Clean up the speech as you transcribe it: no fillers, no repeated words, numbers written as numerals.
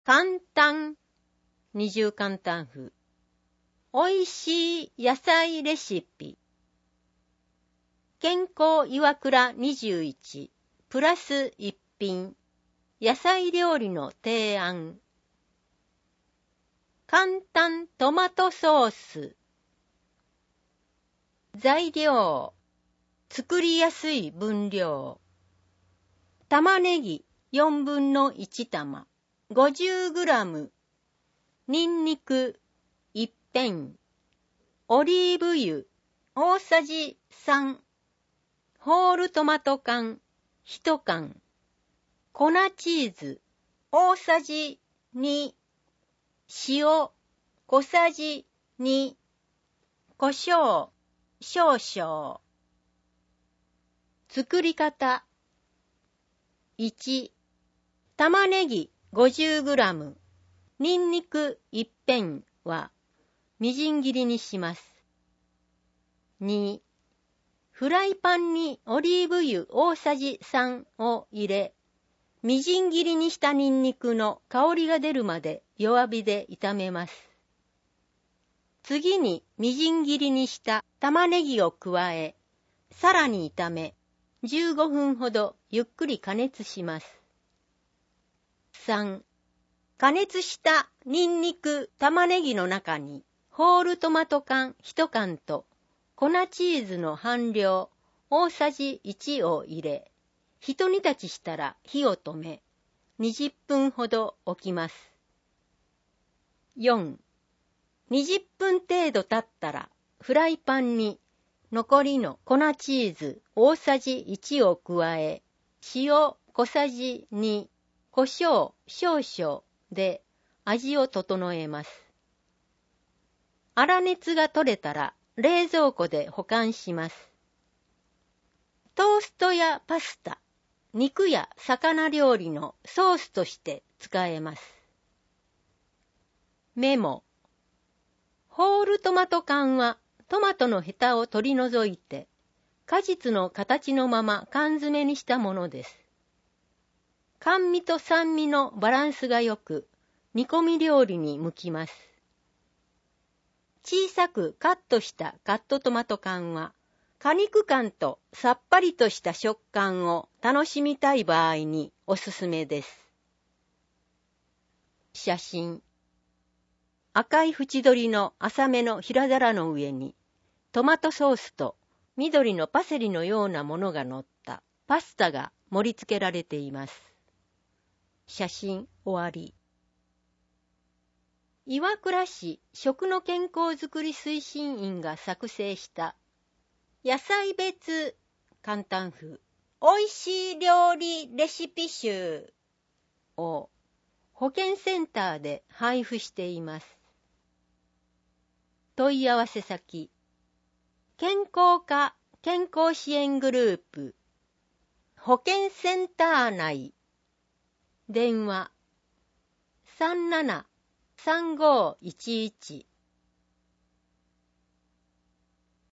簡単、二重簡単風。おいしい野菜レシピ。健康岩倉21プラス一品。野菜料理の提案。簡単トマトソース。材料。作りやすい分量。玉ねぎ4分の1玉。50g。ニンニク1片。オリーブ油大さじ3。ホールトマト缶1缶。粉チーズ大さじ2。塩小さじ2。胡椒少々。作り方。1、玉ねぎ 50g、ニンニク1片はみじん切りにします。2、フライパンにオリーブ油大さじ3を入れ、みじん切りにしたニンニクの香りが出るまで弱火で炒めます。次にみじん切りにした玉ねぎを加え、さらに炒め、15分ほどゆっくり加熱します。3、加熱したニンニク、玉ねぎの中にホールトマト缶1缶と粉チーズの半量大さじ1を入れ、一煮立ちしたら火を止め、20分ほど置きます。4、20分程度経ったらフライパンに残りの粉チーズ大さじ1を加え、塩小さじ2、胡椒少々で味を整えます。粗熱が取れたら冷蔵庫で保管します。トーストやパスタ、肉や魚料理のソースとして使えます。メモ。ホールトマト缶はトマトのヘタを取り除いて、果実の形のまま缶詰にしたものです。甘味と酸味のバランスが良く、煮込み料理に向きます。小さくカットしたカットトマト缶は、果肉感とさっぱりとした食感を楽しみたい場合におすすめです。写真。赤い縁取りの浅めの平皿の上に、トマトソースと緑のパセリのようなものが乗ったパスタが盛り付けられています。写真終わり。岩倉市食の健康づくり推進員が作成した野菜別簡単風おいしい料理レシピ集を保健センターで配布しています。問い合わせ先、健康課健康支援グループ保健センター内、電話 37-3511